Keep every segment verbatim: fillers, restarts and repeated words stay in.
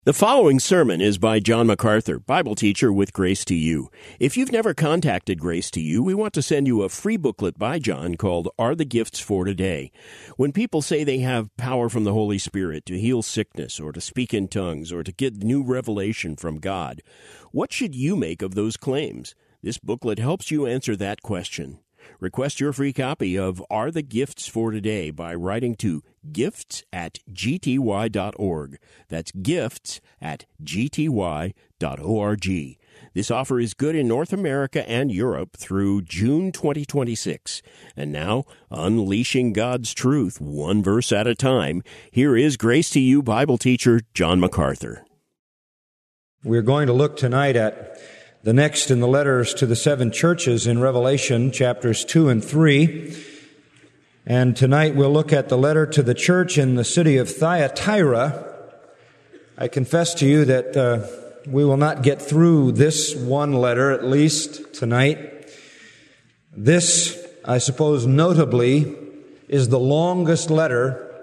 The following sermon is by John MacArthur, Bible teacher with Grace to You. If you've never contacted Grace to You, we want to send you a free booklet by John called Are the Gifts for Today? When people say they have power from the Holy Spirit to heal sickness or to speak in tongues or to get new revelation from God, what should you make of those claims? This booklet helps you answer that question. Request your free copy of Are the Gifts for Today by writing to gifts at g t y dot org. That's gifts at g t y dot org. This offer is good in North America and Europe through June twenty twenty-six. And now, unleashing God's truth one verse at a time, here is Grace to You Bible teacher John MacArthur. We're going to look tonight at the next in the letters to the seven churches in Revelation, chapters two and three. And tonight we'll look at the letter to the church in the city of Thyatira. I confess to you that uh, we will not get through this one letter, at least tonight. This, I suppose, notably, is the longest letter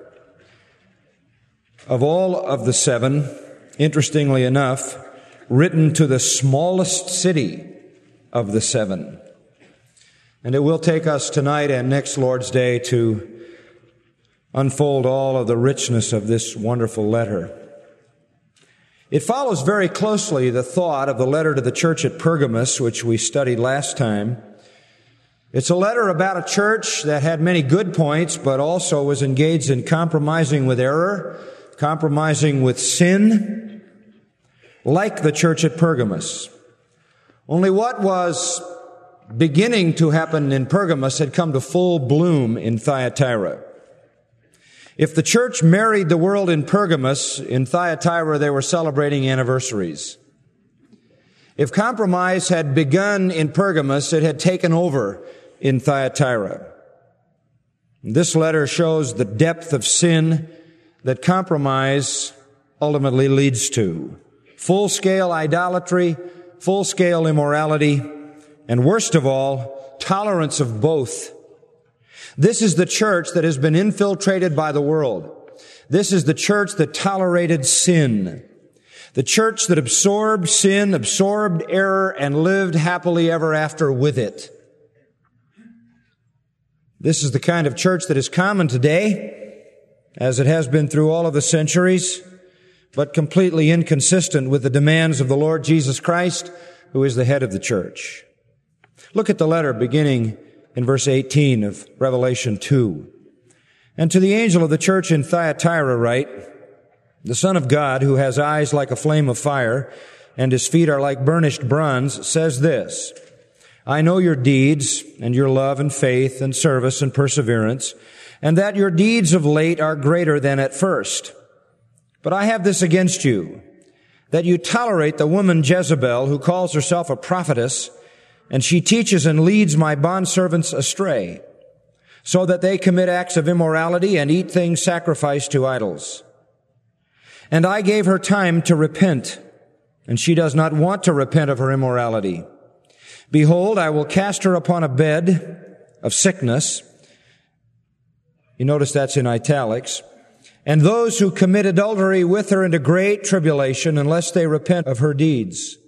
of all of the seven, interestingly enough, written to the smallest city of the seven. And it will take us tonight and next Lord's Day to unfold all of the richness of this wonderful letter. It follows very closely the thought of the letter to the church at Pergamos, which we studied last time. It's a letter about a church that had many good points, but also was engaged in compromising with error, compromising with sin, like the church at Pergamos. Only what was beginning to happen in Pergamos had come to full bloom in Thyatira. If the church married the world in Pergamos, in Thyatira they were celebrating anniversaries. If compromise had begun in Pergamos, it had taken over in Thyatira. This letter shows the depth of sin that compromise ultimately leads to. Full-scale idolatry, full-scale immorality, and worst of all, tolerance of both. This is the church that has been infiltrated by the world. This is the church that tolerated sin. The church that absorbed sin, absorbed error, and lived happily ever after with it. This is the kind of church that is common today, as it has been through all of the centuries, but completely inconsistent with the demands of the Lord Jesus Christ, who is the head of the church. Look at the letter beginning in verse eighteen of Revelation two. And to the angel of the church in Thyatira write, the Son of God, who has eyes like a flame of fire, and his feet are like burnished bronze, says this, I know your deeds, and your love and faith and service and perseverance, and that your deeds of late are greater than at first. But I have this against you, that you tolerate the woman Jezebel, who calls herself a prophetess, and she teaches and leads my bondservants astray, so that they commit acts of immorality and eat things sacrificed to idols. And I gave her time to repent, and she does not want to repent of her immorality. Behold, I will cast her upon a bed of sickness. You notice that's in italics. And those who commit adultery with her into great tribulation, unless they repent of her deeds.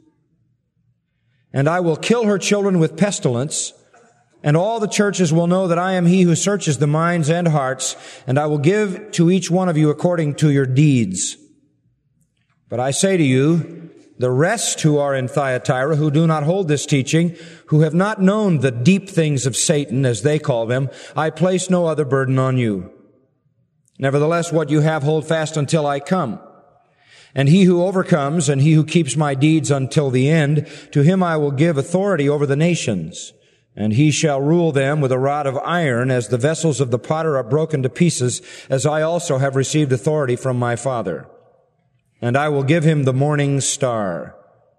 And I will kill her children with pestilence, and all the churches will know that I am he who searches the minds and hearts, and I will give to each one of you according to your deeds. But I say to you, the rest who are in Thyatira, who do not hold this teaching, who have not known the deep things of Satan, as they call them, I place no other burden on you. Nevertheless, what you have, hold fast until I come. And he who overcomes, and he who keeps my deeds until the end, to him I will give authority over the nations. And he shall rule them with a rod of iron, as the vessels of the potter are broken to pieces, as I also have received authority from my Father. And I will give him the morning star.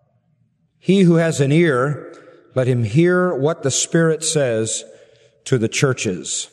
He who has an ear, let him hear what the Spirit says to the churches.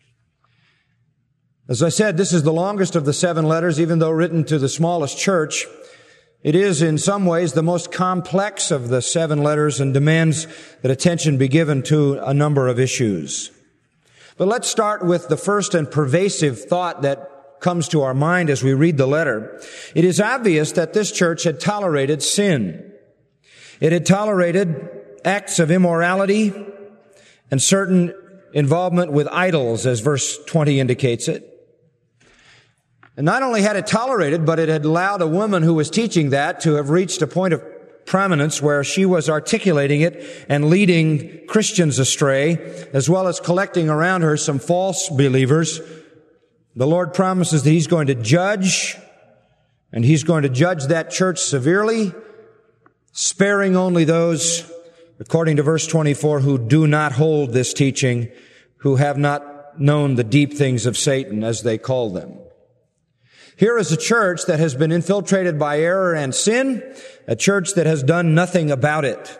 As I said, this is the longest of the seven letters, even though written to the smallest church. It is in some ways the most complex of the seven letters and demands that attention be given to a number of issues. But let's start with the first and pervasive thought that comes to our mind as we read the letter. It is obvious that this church had tolerated sin. It had tolerated acts of immorality and certain involvement with idols, as verse twenty indicates it. And not only had it tolerated, but it had allowed a woman who was teaching that to have reached a point of prominence where she was articulating it and leading Christians astray, as well as collecting around her some false believers. The Lord promises that He's going to judge, and He's going to judge that church severely, sparing only those, according to verse twenty-four, who do not hold this teaching, who have not known the deep things of Satan, as they call them. Here is a church that has been infiltrated by error and sin, a church that has done nothing about it.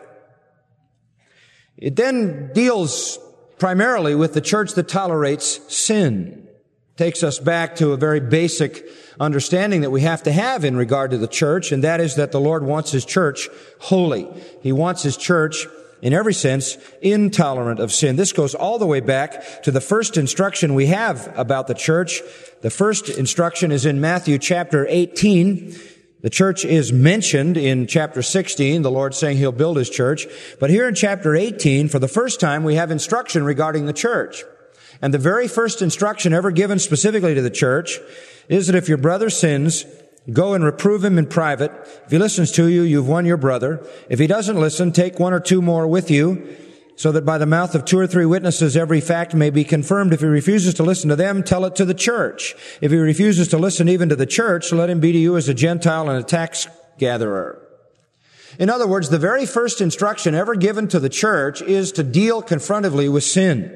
It then deals primarily with the church that tolerates sin. It takes us back to a very basic understanding that we have to have in regard to the church, and that is that the Lord wants His church holy. He wants His church, in every sense, intolerant of sin. This goes all the way back to the first instruction we have about the church. The first instruction is in Matthew chapter eighteen. The church is mentioned in chapter sixteen, the Lord saying He'll build His church. But here in chapter eighteen, for the first time, we have instruction regarding the church. And the very first instruction ever given specifically to the church is that if your brother sins, go and reprove him in private. If he listens to you, you've won your brother. If he doesn't listen, take one or two more with you, so that by the mouth of two or three witnesses every fact may be confirmed. If he refuses to listen to them, tell it to the church. If he refuses to listen even to the church, let him be to you as a Gentile and a tax gatherer. In other words, the very first instruction ever given to the church is to deal confrontively with sin.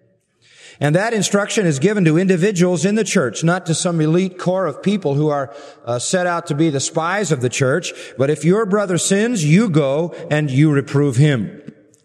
And that instruction is given to individuals in the church, not to some elite core of people who are uh, set out to be the spies of the church. But if your brother sins, you go and you reprove him.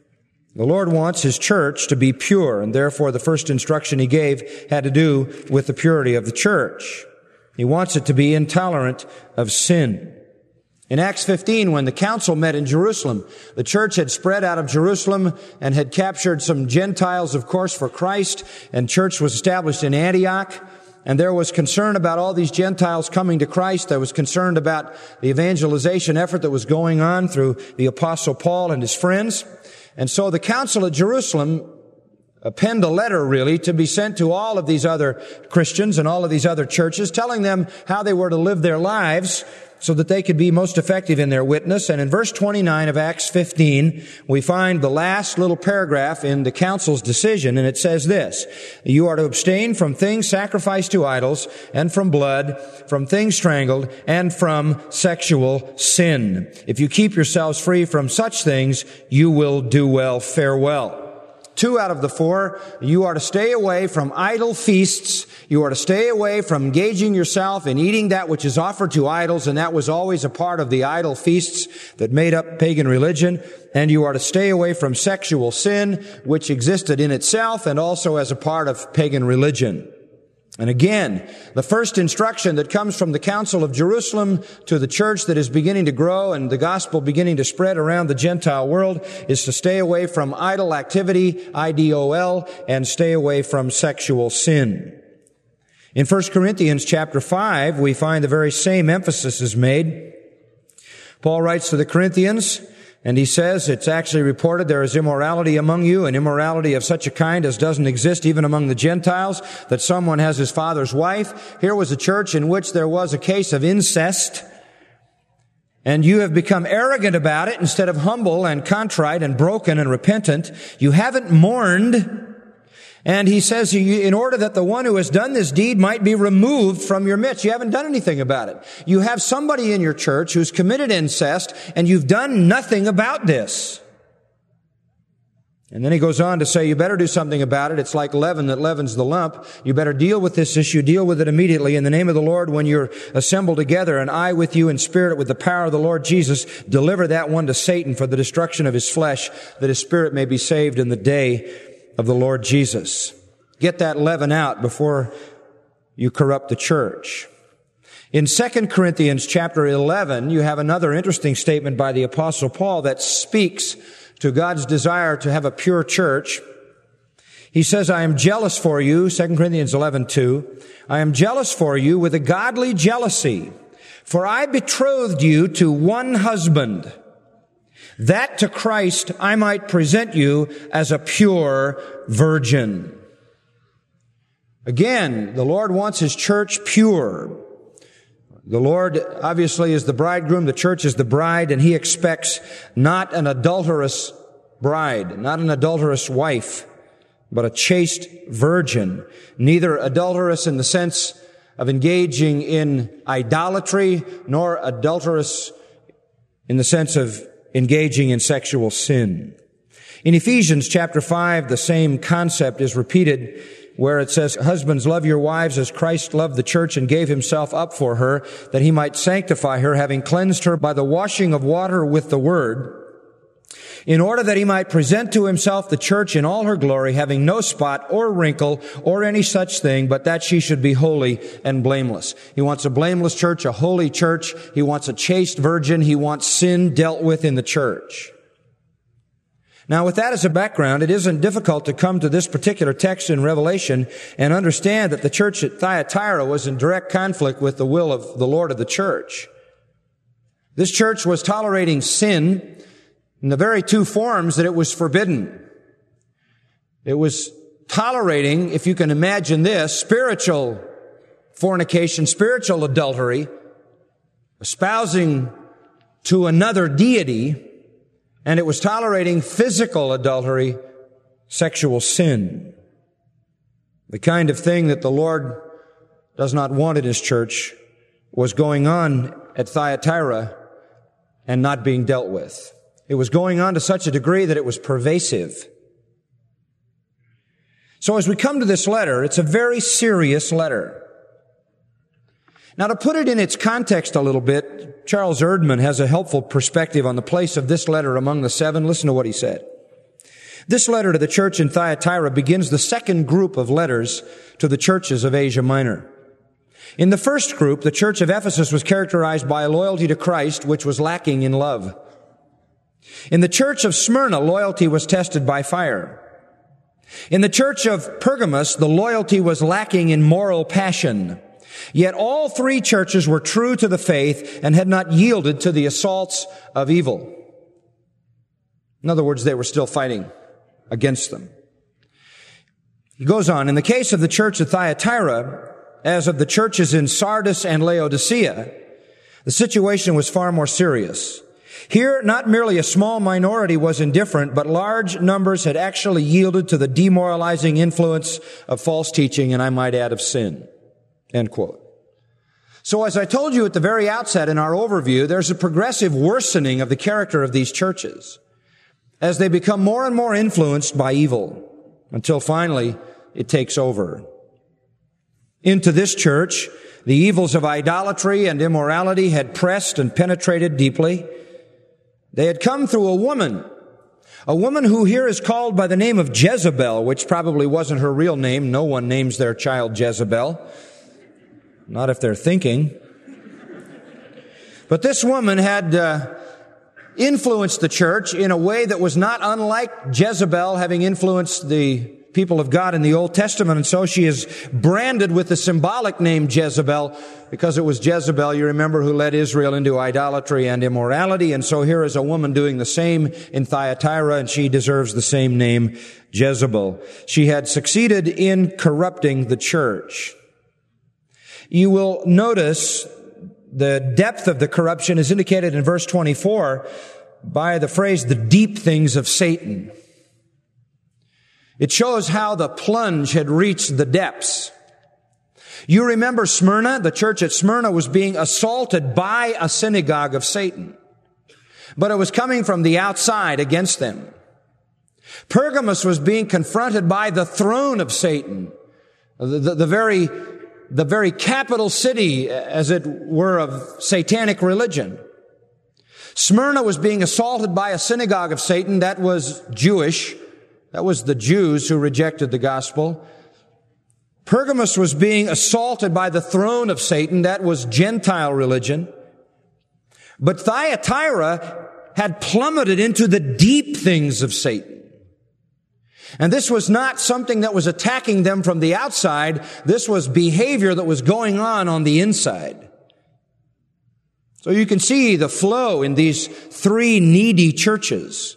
The Lord wants His church to be pure, and therefore the first instruction He gave had to do with the purity of the church. He wants it to be intolerant of sin. In Acts fifteen, when the council met in Jerusalem, the church had spread out of Jerusalem and had captured some Gentiles, of course, for Christ, and church was established in Antioch. And there was concern about all these Gentiles coming to Christ. There was concern about the evangelization effort that was going on through the Apostle Paul and his friends. And so the council at Jerusalem penned a letter, really, to be sent to all of these other Christians and all of these other churches, telling them how they were to live their lives so that they could be most effective in their witness. And in verse twenty-nine of Acts fifteen, we find the last little paragraph in the council's decision, and it says this: you are to abstain from things sacrificed to idols, and from blood, from things strangled, and from sexual sin. If you keep yourselves free from such things, you will do well. Farewell. Two out of the four, you are to stay away from idol feasts. You are to stay away from engaging yourself in eating that which is offered to idols, and that was always a part of the idol feasts that made up pagan religion. And you are to stay away from sexual sin, which existed in itself and also as a part of pagan religion. And again, the first instruction that comes from the Council of Jerusalem to the church that is beginning to grow and the gospel beginning to spread around the Gentile world is to stay away from idol activity, I D O L, and stay away from sexual sin. In First Corinthians chapter five, we find the very same emphasis is made. Paul writes to the Corinthians, and he says, it's actually reported there is immorality among you, and immorality of such a kind as doesn't exist even among the Gentiles, that someone has his father's wife. Here was a church in which there was a case of incest, and you have become arrogant about it instead of humble and contrite and broken and repentant. You haven't mourned. And he says, in order that the one who has done this deed might be removed from your midst. You haven't done anything about it. You have somebody in your church who's committed incest, and you've done nothing about this. And then he goes on to say, you better do something about it. It's like leaven that leavens the lump. You better deal with this issue. Deal with it immediately in the name of the Lord when you're assembled together, and I with you in spirit with the power of the Lord Jesus. Deliver that one to Satan for the destruction of his flesh, that his spirit may be saved in the day of the Lord Jesus. Get that leaven out before you corrupt the church. In Second Corinthians chapter eleven, you have another interesting statement by the Apostle Paul that speaks to God's desire to have a pure church. He says, I am jealous for you, Second Corinthians eleven two. I am jealous for you with a godly jealousy, for I betrothed you to one husband, that to Christ I might present you as a pure virgin. Again, the Lord wants His church pure. The Lord obviously is the bridegroom, the church is the bride, and He expects not an adulterous bride, not an adulterous wife, but a chaste virgin, neither adulterous in the sense of engaging in idolatry, nor adulterous in the sense of engaging in sexual sin. In Ephesians chapter five, the same concept is repeated, where it says, husbands, love your wives as Christ loved the church and gave Himself up for her, that He might sanctify her, having cleansed her by the washing of water with the word, in order that He might present to Himself the church in all her glory, having no spot or wrinkle or any such thing, but that she should be holy and blameless. He wants a blameless church, a holy church. He wants a chaste virgin. He wants sin dealt with in the church. Now, with that as a background, it isn't difficult to come to this particular text in Revelation and understand that the church at Thyatira was in direct conflict with the will of the Lord of the church. This church was tolerating sin in the very two forms that it was forbidden. It was tolerating, if you can imagine this, spiritual fornication, spiritual adultery, espousing to another deity, and it was tolerating physical adultery, sexual sin. The kind of thing that the Lord does not want in His church was going on at Thyatira and not being dealt with. It was going on to such a degree that it was pervasive. So as we come to this letter, it's a very serious letter. Now, to put it in its context a little bit, Charles Erdman has a helpful perspective on the place of this letter among the seven. Listen to what he said. This letter to the church in Thyatira begins the second group of letters to the churches of Asia Minor. In the first group, the church of Ephesus was characterized by a loyalty to Christ which was lacking in love. In the church of Smyrna, loyalty was tested by fire. In the church of Pergamos, the loyalty was lacking in moral passion. Yet all three churches were true to the faith and had not yielded to the assaults of evil. In other words, they were still fighting against them. He goes on, in the case of the church at Thyatira, as of the churches in Sardis and Laodicea, the situation was far more serious. Here, not merely a small minority was indifferent, but large numbers had actually yielded to the demoralizing influence of false teaching, and I might add of sin. End quote. So as I told you at the very outset in our overview, there's a progressive worsening of the character of these churches as they become more and more influenced by evil until finally it takes over. Into this church, the evils of idolatry and immorality had pressed and penetrated deeply. They had come through a woman, a woman who here is called by the name of Jezebel, which probably wasn't her real name. No one names their child Jezebel. Not if they're thinking. But this woman had uh, influenced the church in a way that was not unlike Jezebel having influenced the people of God in the Old Testament. And so she is branded with the symbolic name Jezebel because it was Jezebel, you remember, who led Israel into idolatry and immorality. And so here is a woman doing the same in Thyatira, and she deserves the same name, Jezebel. She had succeeded in corrupting the church. You will notice the depth of the corruption is indicated in verse twenty-four by the phrase, the deep things of Satan. It shows how the plunge had reached the depths. You remember Smyrna? The church at Smyrna was being assaulted by a synagogue of Satan, but it was coming from the outside against them. Pergamos was being confronted by the throne of Satan, the, the, the very the very capital city, as it were, of satanic religion. Smyrna was being assaulted by a synagogue of Satan that was Jewish. That was the Jews who rejected the gospel. Pergamos was being assaulted by the throne of Satan. That was Gentile religion. But Thyatira had plummeted into the deep things of Satan. And this was not something that was attacking them from the outside. This was behavior that was going on on the inside. So you can see the flow in these three needy churches.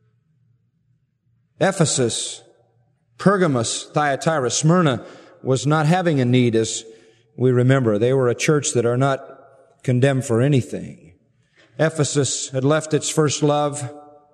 Ephesus, Pergamos, Thyatira, Smyrna was not having a need, as we remember. They were a church that are not condemned for anything. Ephesus had left its first love.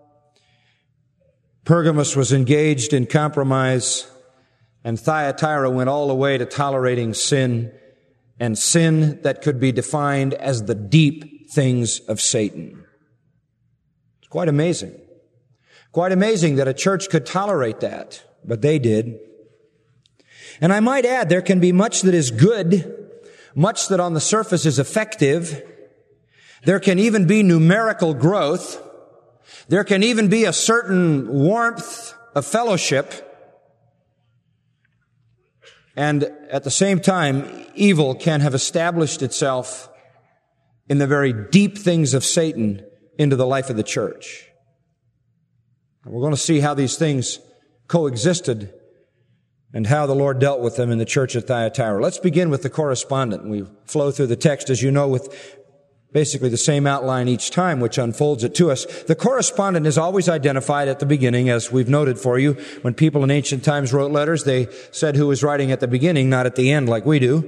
Pergamos was engaged in compromise, and Thyatira went all the way to tolerating sin, and sin that could be defined as the deep things of Satan. It's quite amazing. Quite amazing that a church could tolerate that, but they did. And I might add, there can be much that is good, much that on the surface is effective. There can even be numerical growth. There can even be a certain warmth of fellowship. And at the same time, evil can have established itself in the very deep things of Satan into the life of the church. And we're going to see how these things coexisted and how the Lord dealt with them in the church at Thyatira. Let's begin with the correspondent. We flow through the text, as you know, with basically the same outline each time, which unfolds it to us. The correspondent is always identified at the beginning, as we've noted for you. When people in ancient times wrote letters, they said who was writing at the beginning, not at the end like we do.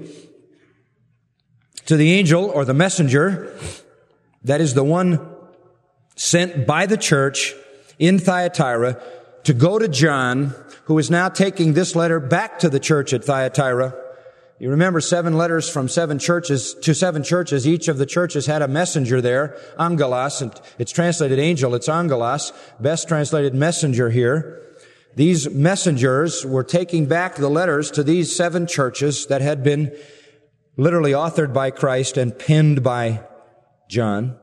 To the angel or the messenger, that is the one sent by the church in Thyatira to go to John, who is now taking this letter back to the church at Thyatira. You remember seven letters from seven churches to seven churches. Each of the churches had a messenger there, angelos, and it's translated angel, it's angelos, best translated messenger here. These messengers were taking back the letters to these seven churches that had been literally authored by Christ and penned by John.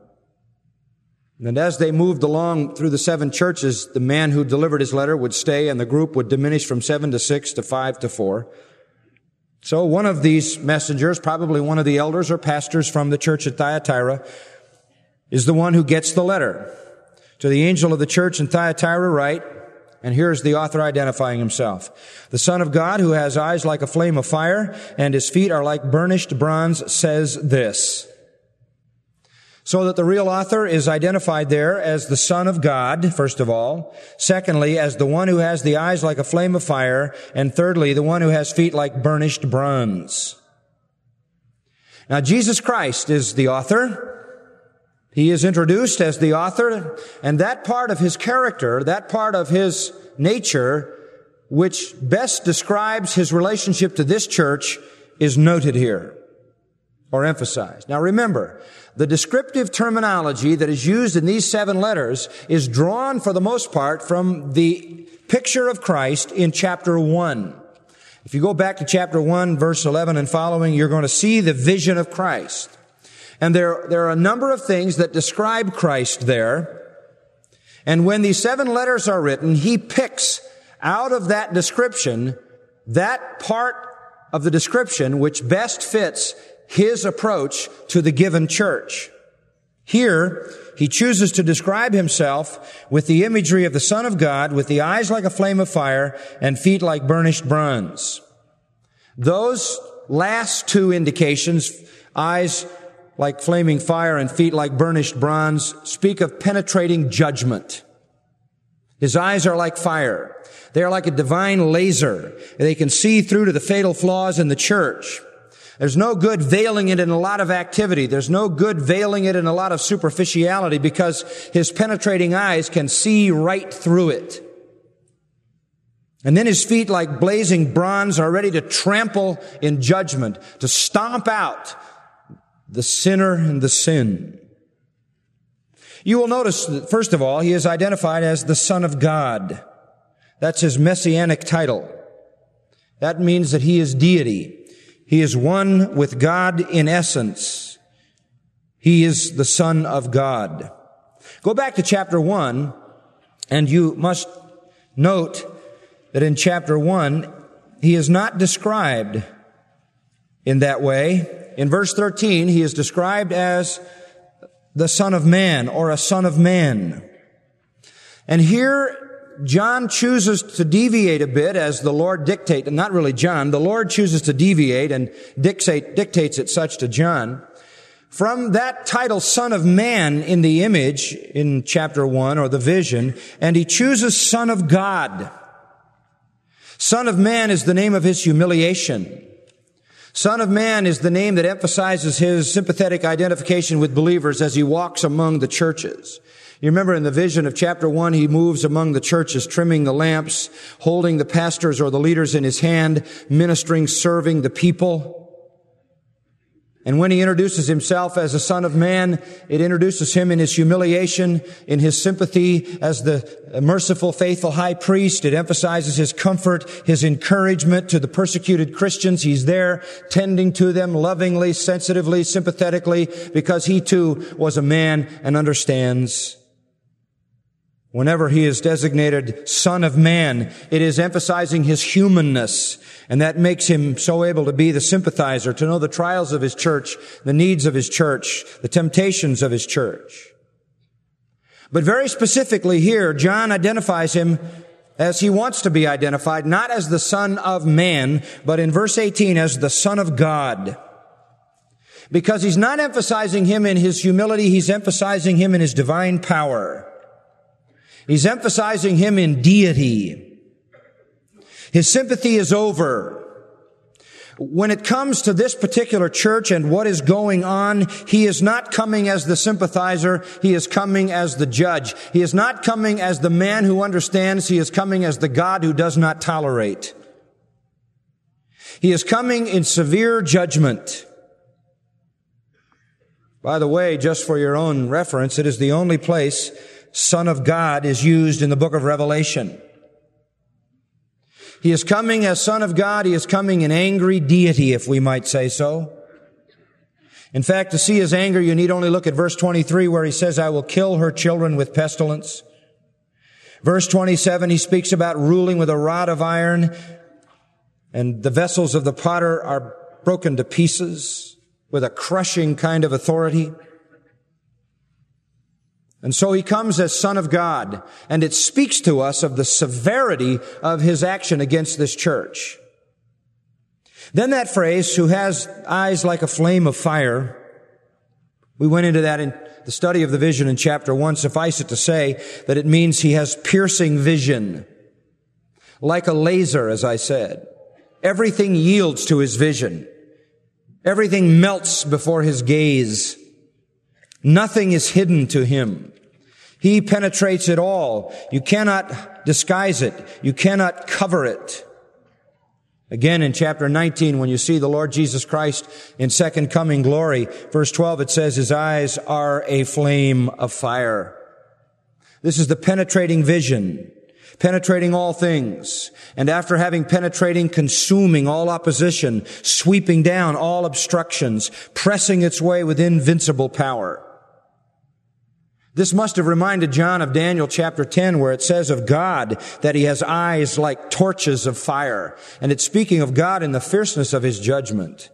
And as they moved along through the seven churches, the man who delivered his letter would stay and the group would diminish from seven to six to five to four. So one of these messengers, probably one of the elders or pastors from the church at Thyatira, is the one who gets the letter. To the angel of the church in Thyatira write, and here's the author identifying himself. The Son of God, who has eyes like a flame of fire, and his feet are like burnished bronze, says this. So that the real author is identified there as the Son of God, first of all. Secondly, as the one who has the eyes like a flame of fire. And thirdly, the one who has feet like burnished bronze. Now, Jesus Christ is the author. He is introduced as the author, and that part of his character, that part of his nature, which best describes his relationship to this church, is noted here, or emphasized. Now remember, the descriptive terminology that is used in these seven letters is drawn for the most part from the picture of Christ in chapter one. If you go back to chapter one, verse eleven and following, you're going to see the vision of Christ. And there, there are a number of things that describe Christ there. And when these seven letters are written, he picks out of that description that part of the description which best fits his approach to the given church. Here, he chooses to describe himself with the imagery of the Son of God, with the eyes like a flame of fire and feet like burnished bronze. Those last two indications, eyes like flaming fire and feet like burnished bronze, speak of penetrating judgment. His eyes are like fire. They are like a divine laser. They can see through to the fatal flaws in the church. There's no good veiling it in a lot of activity. There's no good veiling it in a lot of superficiality, because his penetrating eyes can see right through it. And then his feet, like blazing bronze, are ready to trample in judgment, to stomp out the sinner and the sin. You will notice that, first of all, he is identified as the Son of God. That's his messianic title. That means that he is deity. He is one with God in essence. He is the Son of God. Go back to chapter one, and you must note that in chapter one, he is not described in that way. In verse thirteen, he is described as the Son of Man, or a son of man. And here John chooses to deviate a bit as the Lord dictates, not really John, the Lord chooses to deviate and dictate, dictates it such to John. From that title, Son of Man, in the image, in chapter one, or the vision, and he chooses Son of God. Son of Man is the name of his humiliation. Son of Man is the name that emphasizes his sympathetic identification with believers as he walks among the churches. You remember in the vision of chapter one, he moves among the churches, trimming the lamps, holding the pastors or the leaders in his hand, ministering, serving the people. And when he introduces himself as a Son of Man, it introduces him in his humiliation, in his sympathy as the merciful, faithful high priest. It emphasizes his comfort, his encouragement to the persecuted Christians. He's there tending to them lovingly, sensitively, sympathetically, because he too was a man and understands. Whenever he is designated Son of Man, it is emphasizing his humanness, and that makes him so able to be the sympathizer, to know the trials of his church, the needs of his church, the temptations of his church. But very specifically here, John identifies him as he wants to be identified, not as the Son of Man, but in verse eighteen as the Son of God. Because he's not emphasizing him in his humility, he's emphasizing him in his divine power. He's emphasizing him in deity. His sympathy is over. When it comes to this particular church and what is going on, he is not coming as the sympathizer. He is coming as the judge. He is not coming as the man who understands. He is coming as the God who does not tolerate. He is coming in severe judgment. By the way, just for your own reference, it is the only place Son of God is used in the book of Revelation. He is coming as Son of God. He is coming in angry deity, if we might say so. In fact, to see his anger, you need only look at verse twenty-three, where he says, I will kill her children with pestilence. Verse twenty-seven, he speaks about ruling with a rod of iron, and the vessels of the potter are broken to pieces with a crushing kind of authority. And so he comes as Son of God, and it speaks to us of the severity of his action against this church. Then that phrase, who has eyes like a flame of fire, we went into that in the study of the vision in chapter one. Suffice it to say that it means he has piercing vision, like a laser, as I said. Everything yields to his vision. Everything melts before his gaze. Nothing is hidden to him. He penetrates it all. You cannot disguise it. You cannot cover it. Again, in chapter nineteen, when you see the Lord Jesus Christ in second coming glory, verse twelve, it says, his eyes are a flame of fire. This is the penetrating vision, penetrating all things. And after having penetrating, consuming all opposition, sweeping down all obstructions, pressing its way with invincible power. This must have reminded John of Daniel chapter ten, where it says of God that he has eyes like torches of fire. And it's speaking of God in the fierceness of his judgment.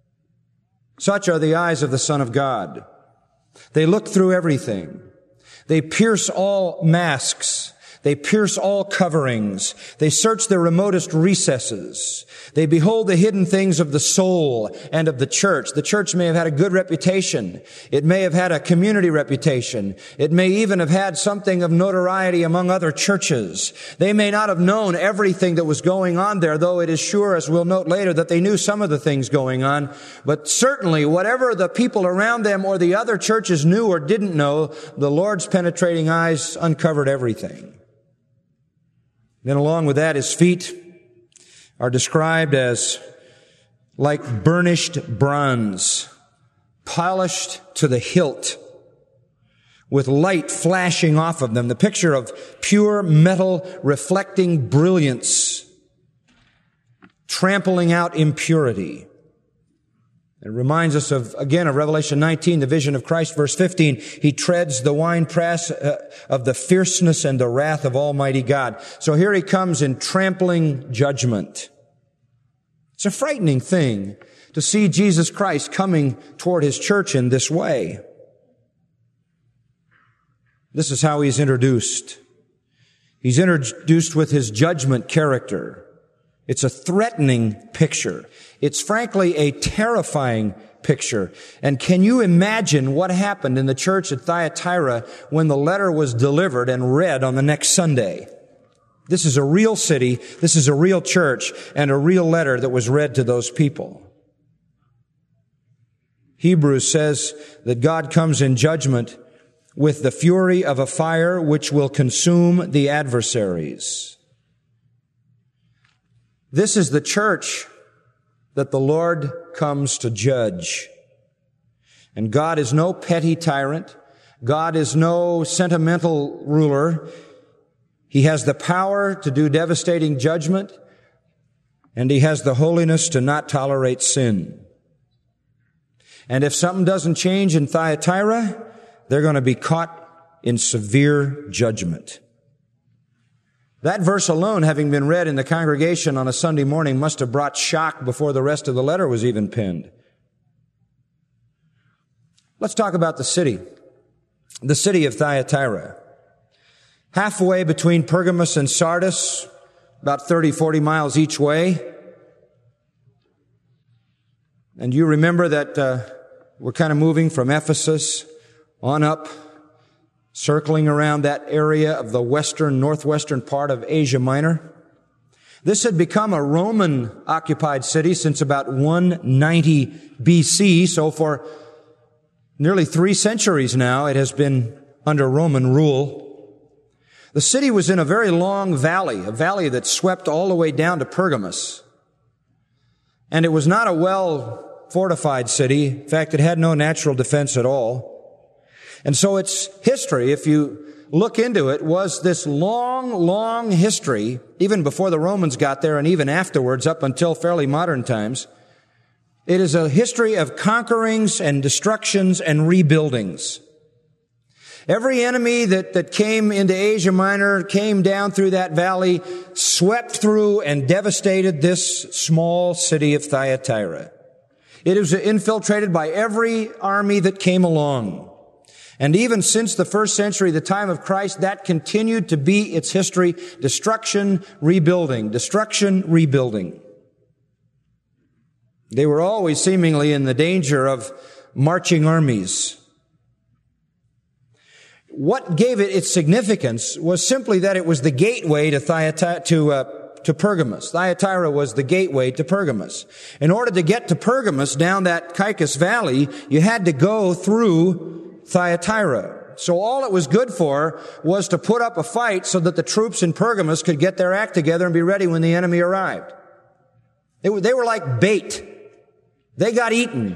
Such are the eyes of the Son of God. They look through everything. They pierce all masks. They pierce all coverings. They search the remotest recesses. They behold the hidden things of the soul and of the church. The church may have had a good reputation. It may have had a community reputation. It may even have had something of notoriety among other churches. They may not have known everything that was going on there, though it is sure, as we'll note later, that they knew some of the things going on. But certainly, whatever the people around them or the other churches knew or didn't know, the Lord's penetrating eyes uncovered everything. Then along with that, his feet are described as like burnished bronze, polished to the hilt, with light flashing off of them. The picture of pure metal reflecting brilliance, trampling out impurity. It reminds us of, again, of Revelation nineteen, the vision of Christ, verse fifteen. He treads the winepress uh, of the fierceness and the wrath of Almighty God. So here he comes in trampling judgment. It's a frightening thing to see Jesus Christ coming toward his church in this way. This is how he's introduced. He's introduced with his judgment character. It's a threatening picture. It's frankly a terrifying picture. And can you imagine what happened in the church at Thyatira when the letter was delivered and read on the next Sunday? This is a real city, this is a real church, and a real letter that was read to those people. Hebrews says that God comes in judgment with the fury of a fire which will consume the adversaries. This is the church that the Lord comes to judge. And God is no petty tyrant. God is no sentimental ruler. He has the power to do devastating judgment, and He has the holiness to not tolerate sin. And if something doesn't change in Thyatira, they're going to be caught in severe judgment. That verse alone, having been read in the congregation on a Sunday morning, must have brought shock before the rest of the letter was even penned. Let's talk about the city. The city of Thyatira. Halfway between Pergamos and Sardis, about thirty, forty miles each way. And you remember that uh, we're kind of moving from Ephesus on up, circling around that area of the western, northwestern part of Asia Minor. This had become a Roman-occupied city since about one ninety B C, so for nearly three centuries now it has been under Roman rule. The city was in a very long valley, a valley that swept all the way down to Pergamos. And it was not a well-fortified city. In fact, it had no natural defense at all. And so its history, if you look into it, was this long, long history, even before the Romans got there and even afterwards, up until fairly modern times. It is a history of conquerings and destructions and rebuildings. Every enemy that, that came into Asia Minor came down through that valley, swept through and devastated this small city of Thyatira. It was infiltrated by every army that came along. And even since the first century, the time of Christ, that continued to be its history. Destruction, rebuilding. Destruction, rebuilding. They were always seemingly in the danger of marching armies. What gave it its significance was simply that it was the gateway to Thyatira, to, uh, to Pergamos. Thyatira was the gateway to Pergamos. In order to get to Pergamos down that Caicus Valley, you had to go through Thyatira. So all it was good for was to put up a fight so that the troops in Pergamos could get their act together and be ready when the enemy arrived. They were, they were like bait. They got eaten.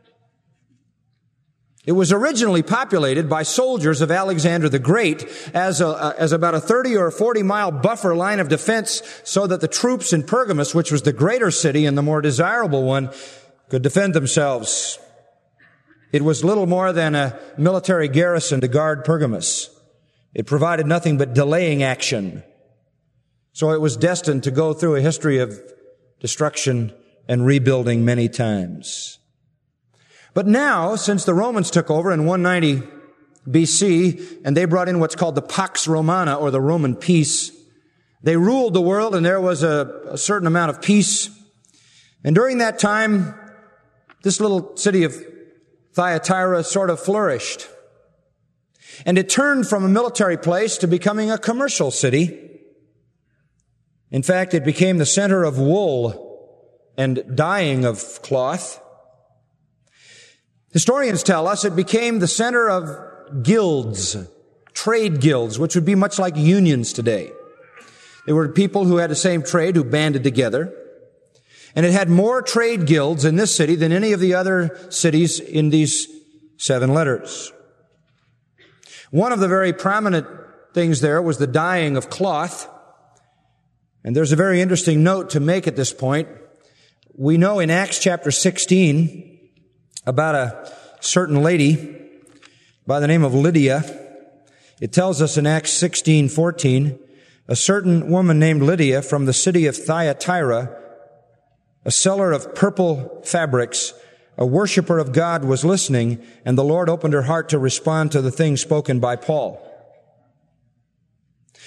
It was originally populated by soldiers of Alexander the Great as a, as about a thirty or forty mile buffer line of defense so that the troops in Pergamos, which was the greater city and the more desirable one, could defend themselves. It was little more than a military garrison to guard Pergamos. It provided nothing but delaying action. So it was destined to go through a history of destruction and rebuilding many times. But now, since the Romans took over in one ninety B C, and they brought in what's called the Pax Romana, or the Roman peace, they ruled the world, and there was a, a certain amount of peace. And during that time, this little city of Thyatira sort of flourished. And it turned from a military place to becoming a commercial city. In fact, it became the center of wool and dyeing of cloth. Historians tell us it became the center of guilds, trade guilds, which would be much like unions today. There were people who had the same trade who banded together. And it had more trade guilds in this city than any of the other cities in these seven letters. One of the very prominent things there was the dyeing of cloth. And there's a very interesting note to make at this point. We know in Acts chapter sixteen about a certain lady by the name of Lydia. It tells us in Acts sixteen fourteen, a certain woman named Lydia from the city of Thyatira, a seller of purple fabrics, a worshiper of God, was listening, and the Lord opened her heart to respond to the things spoken by Paul.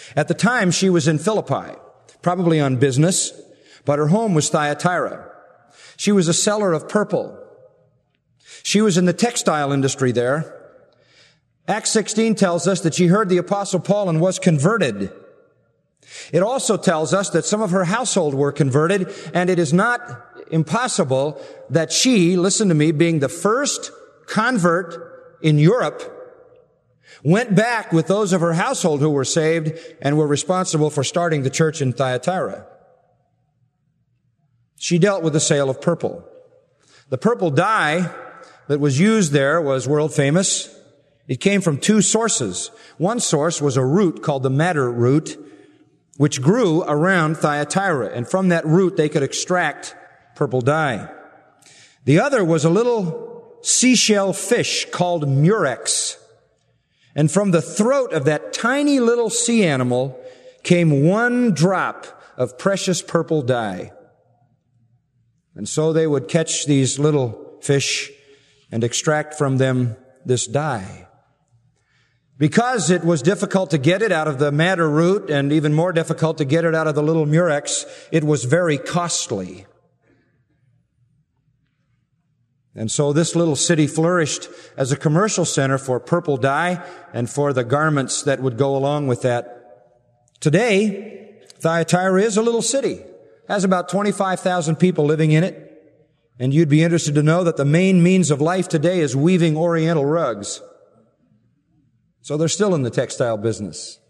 At the time, she was in Philippi, probably on business, but her home was Thyatira. She was a seller of purple. She was in the textile industry there. Acts sixteen tells us that she heard the Apostle Paul and was converted. It also tells us that some of her household were converted, and it is not impossible that she, listen to me, being the first convert in Europe, went back with those of her household who were saved and were responsible for starting the church in Thyatira. She dealt with the sale of purple. The purple dye that was used there was world famous. It came from two sources. One source was a root called the madder root, which grew around Thyatira, and from that root they could extract purple dye. The other was a little seashell fish called murex, and from the throat of that tiny little sea animal came one drop of precious purple dye. And so they would catch these little fish and extract from them this dye. Because it was difficult to get it out of the madder root and even more difficult to get it out of the little murex, it was very costly. And so this little city flourished as a commercial center for purple dye and for the garments that would go along with that. Today, Thyatira is a little city. It has about twenty-five thousand people living in it. And you'd be interested to know that the main means of life today is weaving oriental rugs. So they're still in the textile business.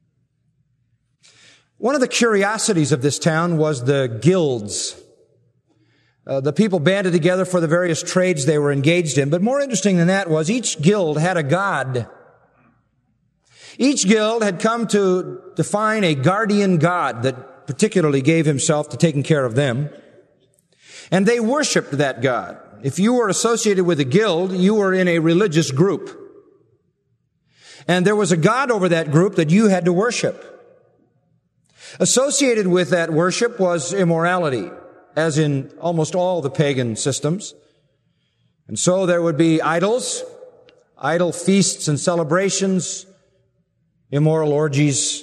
One of the curiosities of this town was the guilds. Uh, the people banded together for the various trades they were engaged in. But more interesting than that was each guild had a god. Each guild had come to define a guardian god that particularly gave himself to taking care of them. And they worshiped that god. If you were associated with a guild, you were in a religious group. And there was a god over that group that you had to worship. Associated with that worship was immorality, as in almost all the pagan systems. And so there would be idols, idol feasts and celebrations, immoral orgies.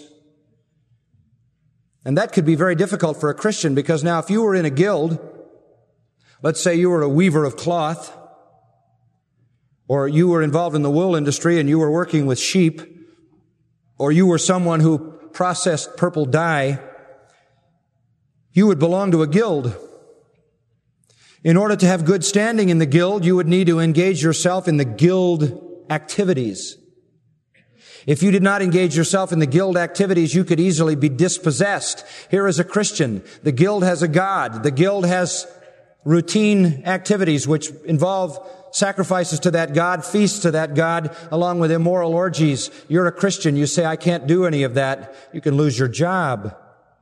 And that could be very difficult for a Christian, because now if you were in a guild, let's say you were a weaver of cloth, or you were involved in the wool industry and you were working with sheep, or you were someone who processed purple dye, you would belong to a guild. In order to have good standing in the guild, you would need to engage yourself in the guild activities. If you did not engage yourself in the guild activities, you could easily be dispossessed. Here is a Christian. The guild has a god. The guild has routine activities which involve sacrifices to that god, feasts to that god, along with immoral orgies. You're a Christian. You say, I can't do any of that. You can lose your job.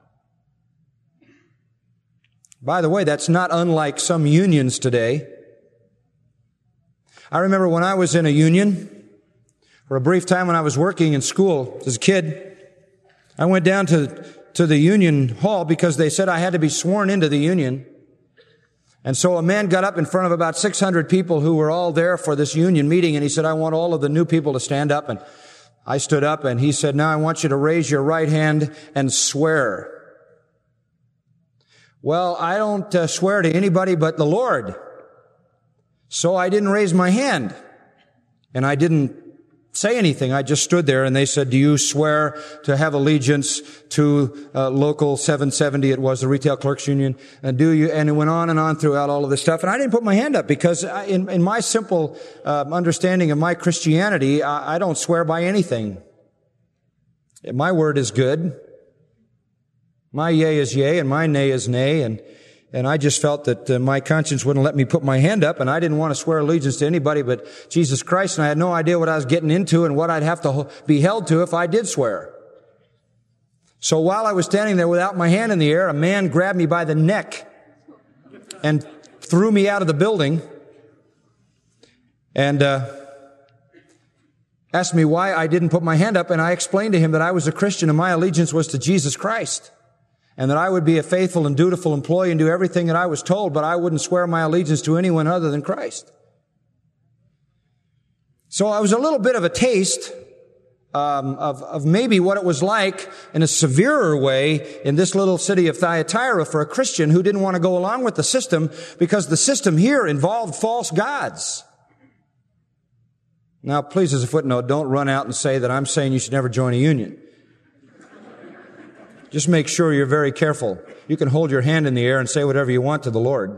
By the way, that's not unlike some unions today. I remember when I was in a union, for a brief time when I was working in school as a kid, I went down to, to the union hall because they said I had to be sworn into the union. And so a man got up in front of about six hundred people who were all there for this union meeting, and he said, I want all of the new people to stand up. And I stood up, and he said, now I want you to raise your right hand and swear. Well, I don't uh, swear to anybody but the Lord. So I didn't raise my hand, and I didn't say anything. I just stood there, and they said, do you swear to have allegiance to uh, local seven seventy? It was the Retail Clerks Union. And do you? And it went on and on throughout all of this stuff. And I didn't put my hand up because I, in, in my simple uh, understanding of my Christianity, I, I don't swear by anything. My word is good. My yea is yea, and my nay is nay. And And I just felt that uh, my conscience wouldn't let me put my hand up, and I didn't want to swear allegiance to anybody but Jesus Christ, and I had no idea what I was getting into and what I'd have to be held to if I did swear. So while I was standing there without my hand in the air, a man grabbed me by the neck and threw me out of the building and uh, asked me why I didn't put my hand up, and I explained to him that I was a Christian and my allegiance was to Jesus Christ, and that I would be a faithful and dutiful employee and do everything that I was told, but I wouldn't swear my allegiance to anyone other than Christ. So I was a little bit of a taste um, of, of maybe what it was like in a severer way in this little city of Thyatira for a Christian who didn't want to go along with the system because the system here involved false gods. Now, please, as a footnote, don't run out and say that I'm saying you should never join a union. Just make sure you're very careful. You can hold your hand in the air and say whatever you want to the Lord.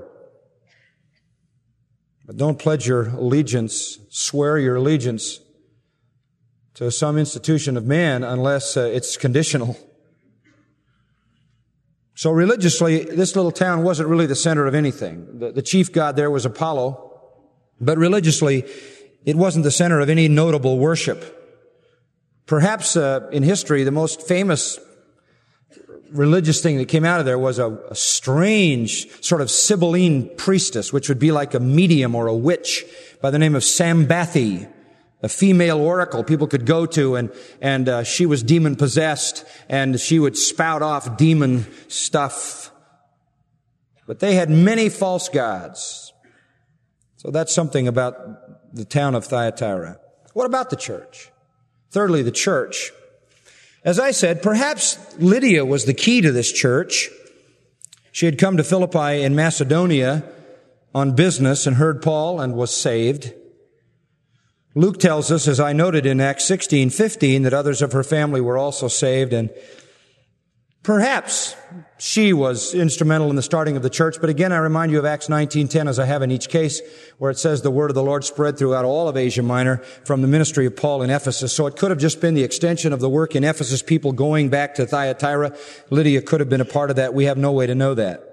But don't pledge your allegiance, swear your allegiance to some institution of man unless uh, it's conditional. So religiously, this little town wasn't really the center of anything. The, the chief god there was Apollo, but religiously, it wasn't the center of any notable worship. Perhaps uh, in history, the most famous religious thing that came out of there was a, a strange sort of Sibylline priestess, which would be like a medium or a witch by the name of Sambathy, a female oracle people could go to, and and uh, she was demon possessed, and she would spout off demon stuff. But they had many false gods. So that's something about the town of Thyatira. What about the church? Thirdly, the church. As I said, perhaps Lydia was the key to this church. She had come to Philippi in Macedonia on business and heard Paul and was saved. Luke tells us, as I noted in Acts sixteen fifteen, that others of her family were also saved, and perhaps she was instrumental in the starting of the church. But again, I remind you of Acts nineteen ten, as I have in each case, where it says the word of the Lord spread throughout all of Asia Minor from the ministry of Paul in Ephesus. So it could have just been the extension of the work in Ephesus, people going back to Thyatira. Lydia could have been a part of that. We have no way to know that.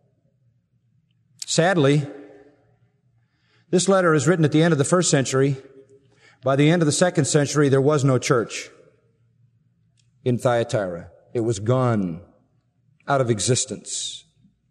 Sadly, this letter is written at the end of the first century. By the end of the second century, there was no church in Thyatira. It was gone out of existence.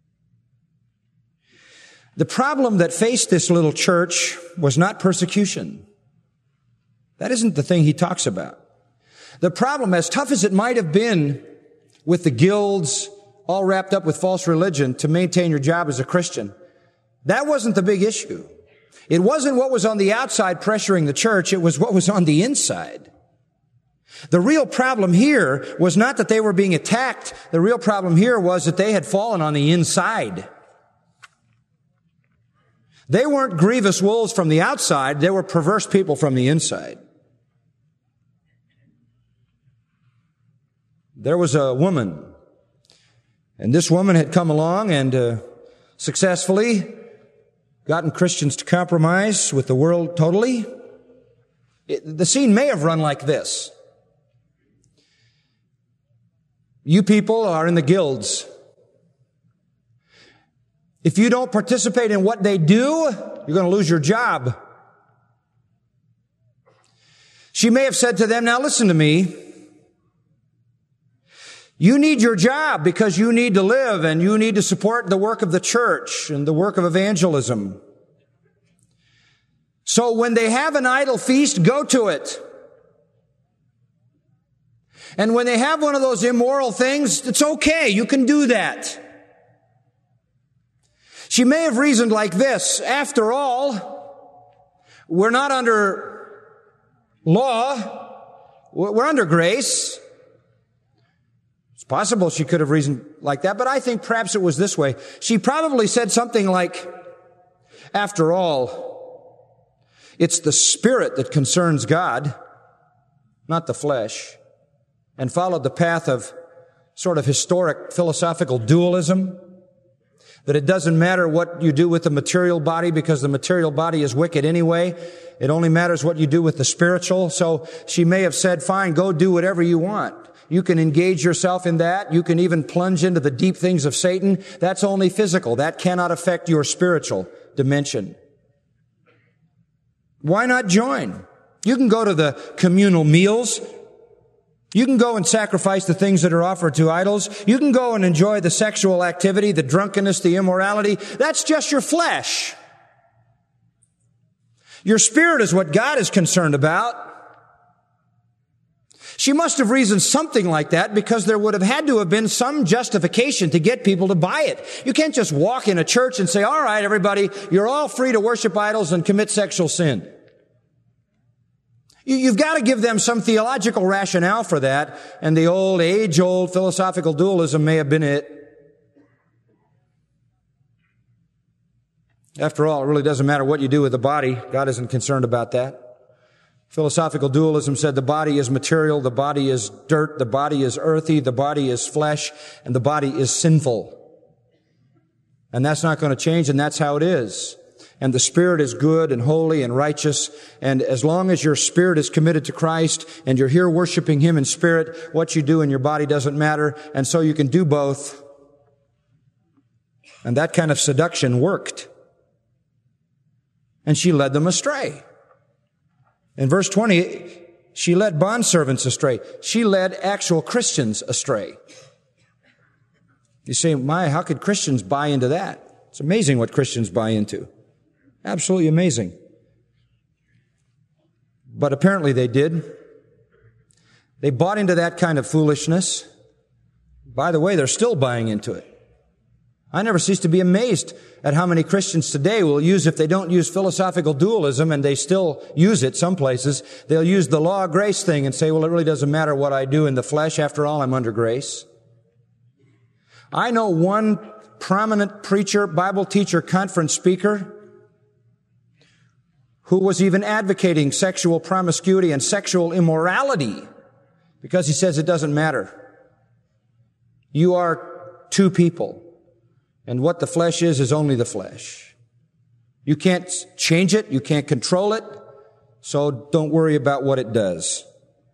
The problem that faced this little church was not persecution. That isn't the thing he talks about. The problem, as tough as it might have been with the guilds all wrapped up with false religion to maintain your job as a Christian, that wasn't the big issue. It wasn't what was on the outside pressuring the church. It was what was on the inside. The real problem here was not that they were being attacked. The real problem here was that they had fallen on the inside. They weren't grievous wolves from the outside. They were perverse people from the inside. There was a woman, and this woman had come along and uh, successfully gotten Christians to compromise with the world totally. It, the scene may have run like this. You people are in the guilds. If you don't participate in what they do, you're going to lose your job. She may have said to them, now listen to me. You need your job because you need to live and you need to support the work of the church and the work of evangelism. So when they have an idol feast, go to it. And when they have one of those immoral things, it's okay. You can do that. She may have reasoned like this. After all, we're not under law. We're under grace. It's possible she could have reasoned like that, but I think perhaps it was this way. She probably said something like, after all, it's the Spirit that concerns God, not the flesh, and followed the path of sort of historic philosophical dualism, that it doesn't matter what you do with the material body because the material body is wicked anyway. It only matters what you do with the spiritual. So she may have said, fine, go do whatever you want. You can engage yourself in that. You can even plunge into the deep things of Satan. That's only physical. That cannot affect your spiritual dimension. Why not join? You can go to the communal meals. You can go and sacrifice the things that are offered to idols. You can go and enjoy the sexual activity, the drunkenness, the immorality. That's just your flesh. Your spirit is what God is concerned about. She must have reasoned something like that because there would have had to have been some justification to get people to buy it. You can't just walk in a church and say, all right, everybody, you're all free to worship idols and commit sexual sin. You, you've got to give them some theological rationale for that, and the old, age-old philosophical dualism may have been it. After all, it really doesn't matter what you do with the body. God isn't concerned about that. Philosophical dualism said the body is material, the body is dirt, the body is earthy, the body is flesh, and the body is sinful. And that's not going to change, and that's how it is. And the Spirit is good and holy and righteous, and as long as your spirit is committed to Christ and you're here worshiping Him in spirit, what you do in your body doesn't matter, and so you can do both. And that kind of seduction worked. And she led them astray. In verse twenty, she led bondservants astray. She led actual Christians astray. You say, my, how could Christians buy into that? It's amazing what Christians buy into. Absolutely amazing. But apparently they did. They bought into that kind of foolishness. By the way, they're still buying into it. I never cease to be amazed at how many Christians today will use, if they don't use philosophical dualism, and they still use it some places, they'll use the law of grace thing and say, well, it really doesn't matter what I do in the flesh. After all, I'm under grace. I know one prominent preacher, Bible teacher, conference speaker who was even advocating sexual promiscuity and sexual immorality because he says it doesn't matter. You are two people. And what the flesh is, is only the flesh. You can't change it. You can't control it. So don't worry about what it does.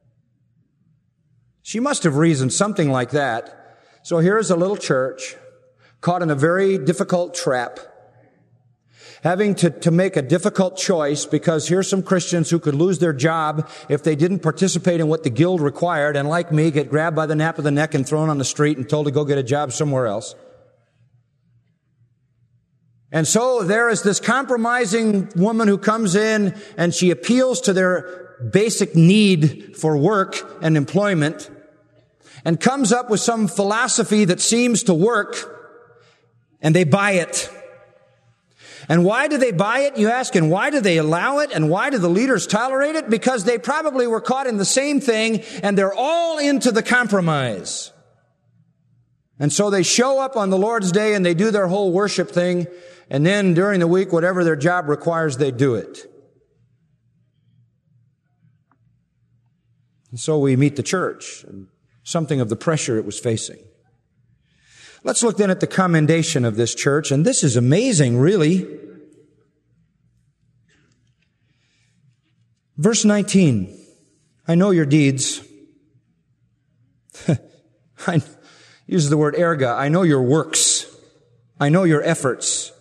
She must have reasoned something like that. So here's a little church caught in a very difficult trap, having to, to make a difficult choice because here's some Christians who could lose their job if they didn't participate in what the guild required, and like me, get grabbed by the nape of the neck and thrown on the street and told to go get a job somewhere else. And so there is this compromising woman who comes in and she appeals to their basic need for work and employment and comes up with some philosophy that seems to work, and they buy it. And why do they buy it, you ask, and why do they allow it, and why do the leaders tolerate it? Because they probably were caught in the same thing, and they're all into the compromise. And so they show up on the Lord's Day and they do their whole worship thing, and then during the week, whatever their job requires, they do it. And so we meet the church, and something of the pressure it was facing. Let's look then at the commendation of this church, and this is amazing, really. Verse nineteen, I know your deeds. I use the word erga. I know your works. I know your efforts.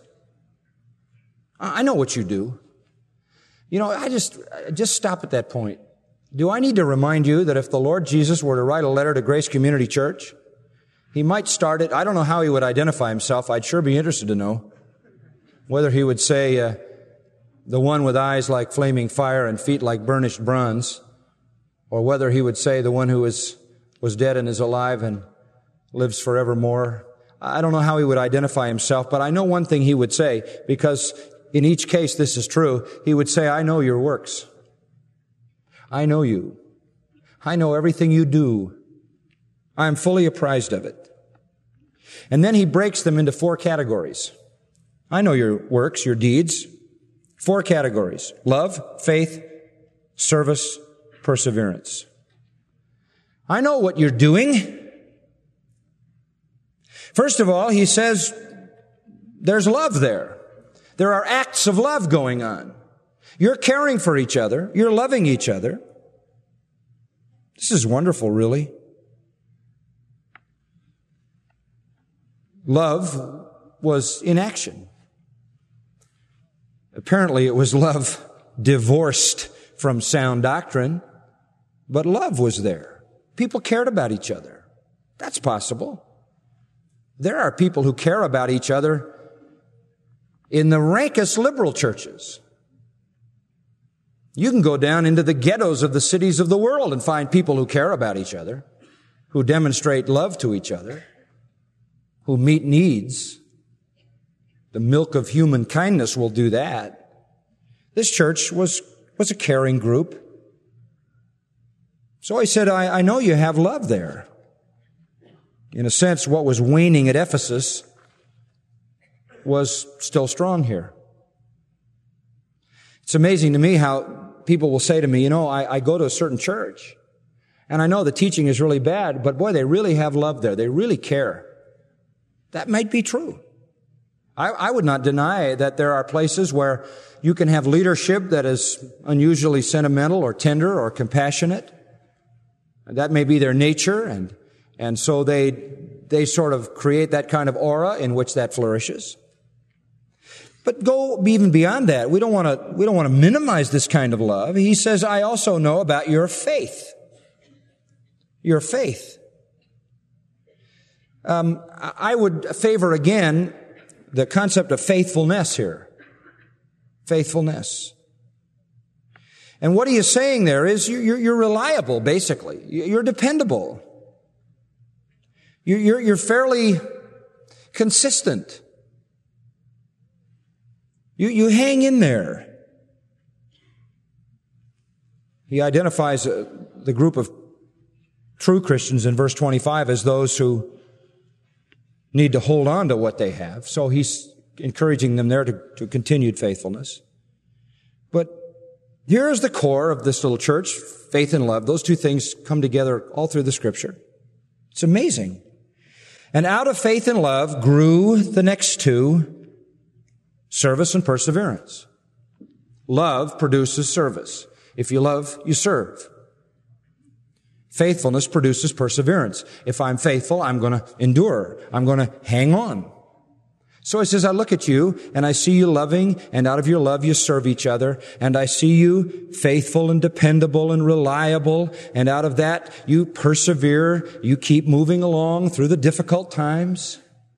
I know what you do. You know, I just, just stop at that point. Do I need to remind you that if the Lord Jesus were to write a letter to Grace Community Church, He might start it, I don't know how He would identify Himself. I'd sure be interested to know whether He would say, uh, the one with eyes like flaming fire and feet like burnished bronze, or whether He would say the one who is, was dead and is alive and lives forevermore. I don't know how He would identify Himself, but I know one thing He would say, because in each case this is true. He would say, I know your works. I know you. I know everything you do. I am fully apprised of it. And then He breaks them into four categories. I know your works, your deeds. Four categories: love, faith, service, perseverance. I know what you're doing. First of all, He says there's love there. There are acts of love going on. You're caring for each other. You're loving each other. This is wonderful, really. Love was in action. Apparently it was love divorced from sound doctrine, but love was there. People cared about each other. That's possible. There are people who care about each other in the rankest liberal churches. You can go down into the ghettos of the cities of the world and find people who care about each other, who demonstrate love to each other, who meet needs. The milk of human kindness will do that. This church was, was a caring group. So he said, I, I know you have love there. In a sense, what was waning at Ephesus was still strong here. It's amazing to me how people will say to me, you know, I, I go to a certain church, and I know the teaching is really bad, but boy, they really have love there. They really care. That might be true. I, I would not deny that there are places where you can have leadership that is unusually sentimental or tender or compassionate. That may be their nature, and and so they they sort of create that kind of aura in which that flourishes. But go even beyond that. We don't want to we don't want to minimize this kind of love. He says, I also know about your faith. Your faith. Um, I would favor again the concept of faithfulness here. Faithfulness. And what he is saying there is you're, you're reliable, basically. You're dependable. You're, you're fairly consistent. You, you hang in there. He identifies uh, the group of true Christians in verse twenty-five as those who need to hold on to what they have. So he's encouraging them there to, to continued faithfulness. But here's the core of this little church, faith and love. Those two things come together all through the Scripture. It's amazing. And out of faith and love grew the next two, service and perseverance. Love produces service. If you love, you serve. Faithfulness produces perseverance. If I'm faithful, I'm going to endure. I'm going to hang on. So he says, I look at you and I see you loving, and out of your love you serve each other, and I see you faithful and dependable and reliable, and out of that you persevere, you keep moving along through the difficult times.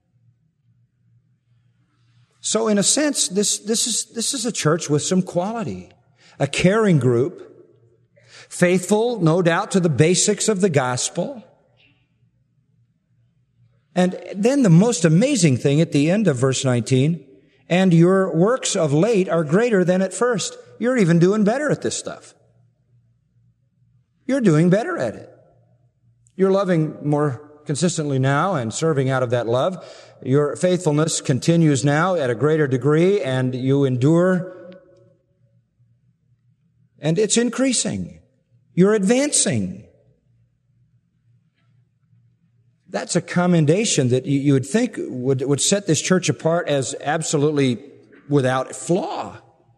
So in a sense, this, this is, this is a church with some quality, a caring group, faithful, no doubt, to the basics of the gospel. And then the most amazing thing at the end of verse nineteen, and your works of late are greater than at first. You're even doing better at this stuff. You're doing better at it. You're loving more consistently now and serving out of that love. Your faithfulness continues now at a greater degree, and you endure. And it's increasing. You're advancing. That's a commendation that you would think would, would set this church apart as absolutely without flaw.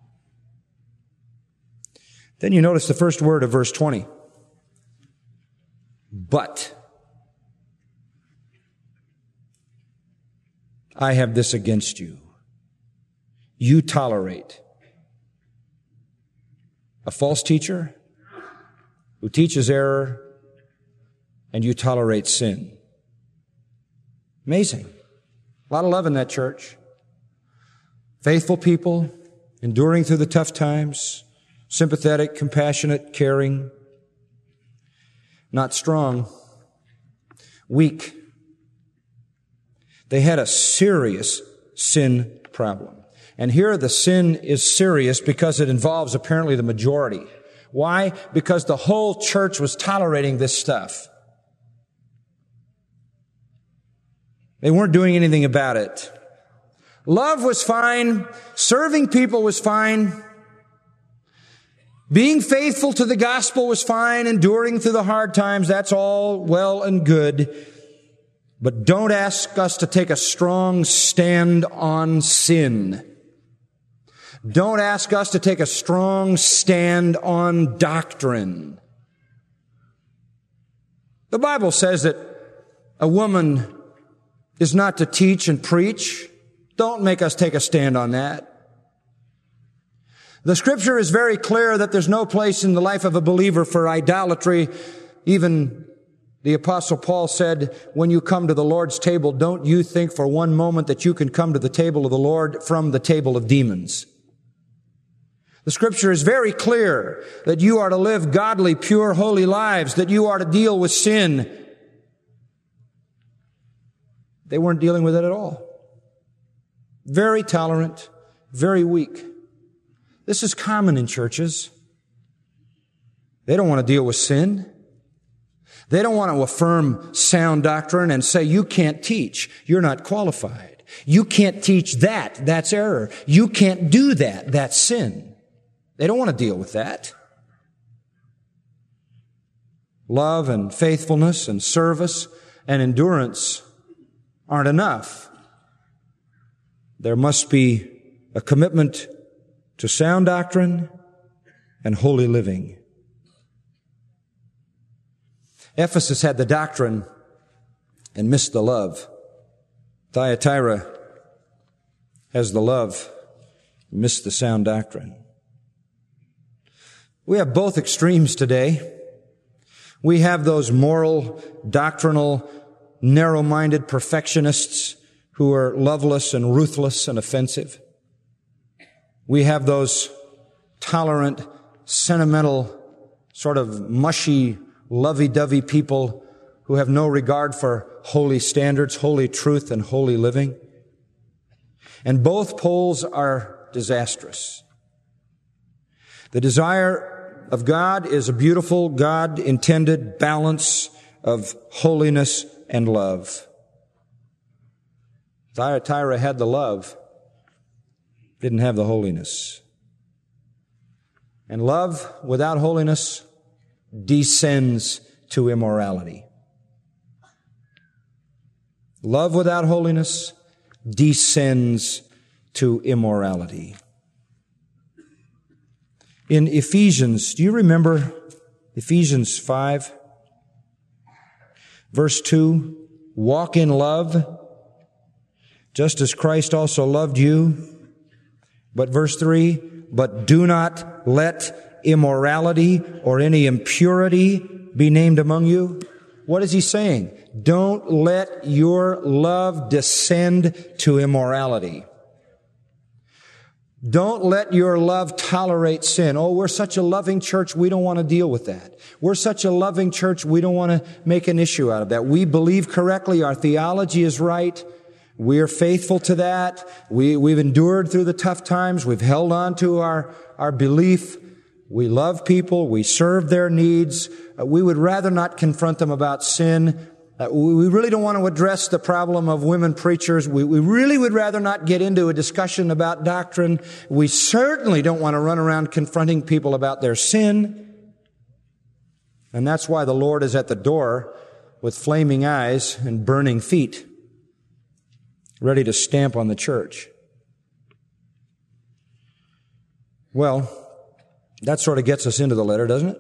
Then you notice the first word of verse twenty. But I have this against you. You tolerate a false teacher who teaches error, and you tolerate sin. Amazing. A lot of love in that church. Faithful people, enduring through the tough times, sympathetic, compassionate, caring, not strong, weak. They had a serious sin problem. And here the sin is serious because it involves apparently the majority. Why? Because the whole church was tolerating this stuff. They weren't doing anything about it. Love was fine. Serving people was fine. Being faithful to the gospel was fine. Enduring through the hard times, that's all well and good. But don't ask us to take a strong stand on sin. Don't ask us to take a strong stand on doctrine. The Bible says that a woman is not to teach and preach. Don't make us take a stand on that. The Scripture is very clear that there's no place in the life of a believer for idolatry. Even the Apostle Paul said, when you come to the Lord's table, don't you think for one moment that you can come to the table of the Lord from the table of demons. The Scripture is very clear that you are to live godly, pure, holy lives, that you are to deal with sin. They weren't dealing with it at all. Very tolerant, very weak. This is common in churches. They don't want to deal with sin. They don't want to affirm sound doctrine and say, you can't teach. You're not qualified. You can't teach that. That's error. You can't do that. That's sin. They don't want to deal with that. Love and faithfulness and service and endurance aren't enough. There must be a commitment to sound doctrine and holy living. Ephesus had the doctrine and missed the love. Thyatira has the love, missed the sound doctrine. We have both extremes today. We have those moral, doctrinal, narrow-minded perfectionists who are loveless and ruthless and offensive. We have those tolerant, sentimental, sort of mushy, lovey-dovey people who have no regard for holy standards, holy truth, and holy living. And both poles are disastrous. The desire of God is a beautiful, God-intended balance of holiness and love. Thyatira had the love, didn't have the holiness. And love without holiness descends to immorality. Love without holiness descends to immorality. In Ephesians, do you remember Ephesians five? Verse two, walk in love, just as Christ also loved you. But verse three, but do not let immorality or any impurity be named among you. What is he saying? Don't let your love descend to immorality. Don't let your love tolerate sin. Oh, we're such a loving church, we don't want to deal with that. We're such a loving church, we don't want to make an issue out of that. We believe correctly, our theology is right. We are faithful to that. We, we've endured through the tough times. We've held on to our, our belief. We love people. We serve their needs. Uh, we would rather not confront them about sin. Uh, we, we really don't want to address the problem of women preachers. We, we really would rather not get into a discussion about doctrine. We certainly don't want to run around confronting people about their sin. And that's why the Lord is at the door with flaming eyes and burning feet, ready to stamp on the church. Well, that sort of gets us into the letter, doesn't it?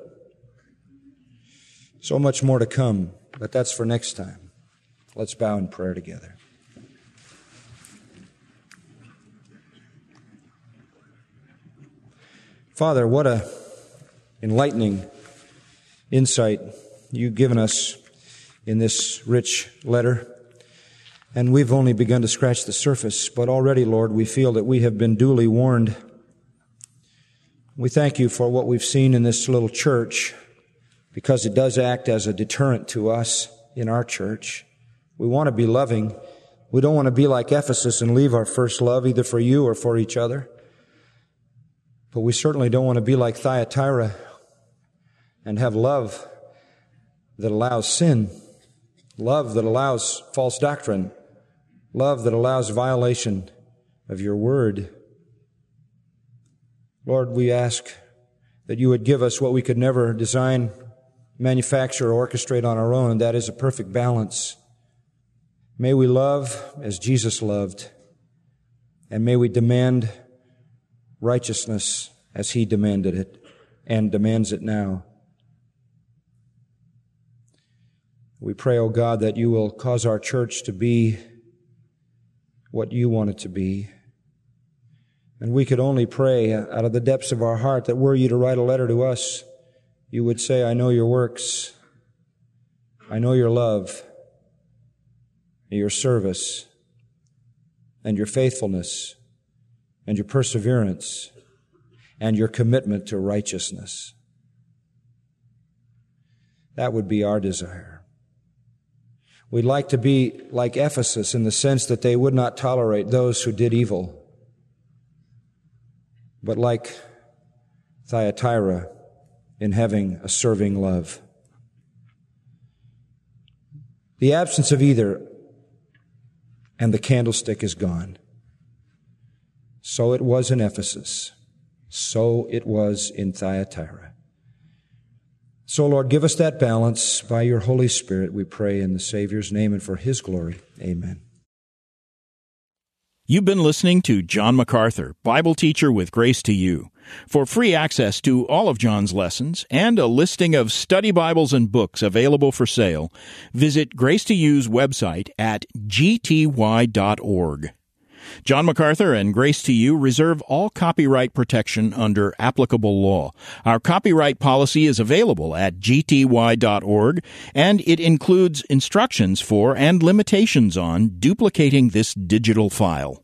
So much more to come, but that's for next time. Let's bow in prayer together. Father, what a enlightening insight you've given us in this rich letter. And we've only begun to scratch the surface, but already, Lord, we feel that we have been duly warned. We thank you for what we've seen in this little church, because it does act as a deterrent to us in our church. We want to be loving. We don't want to be like Ephesus and leave our first love either for you or for each other. But we certainly don't want to be like Thyatira and have love that allows sin, love that allows false doctrine, love that allows violation of your word. Lord, we ask that you would give us what we could never design, manufacture, or orchestrate on our own, and that is a perfect balance. May we love as Jesus loved, and may we demand righteousness as he demanded it and demands it now. We pray, O God, that you will cause our church to be what you want it to be. And we could only pray out of the depths of our heart that were you to write a letter to us, you would say, I know your works, I know your love, your service, and your faithfulness, and your perseverance, and your commitment to righteousness. That would be our desire. We'd like to be like Ephesus in the sense that they would not tolerate those who did evil, but like Thyatira in having a serving love. the absence of either, and the candlestick is gone. So it was in Ephesus. So it was in Thyatira. So, Lord, give us that balance by your Holy Spirit, we pray in the Savior's name and for his glory. Amen. You've been listening to John MacArthur, Bible teacher with Grace to You. For free access to all of John's lessons and a listing of study Bibles and books available for sale, visit Grace to You's website at g t y dot org. John MacArthur and Grace to You reserve all copyright protection under applicable law. Our copyright policy is available at g t y dot org, and it includes instructions for and limitations on duplicating this digital file.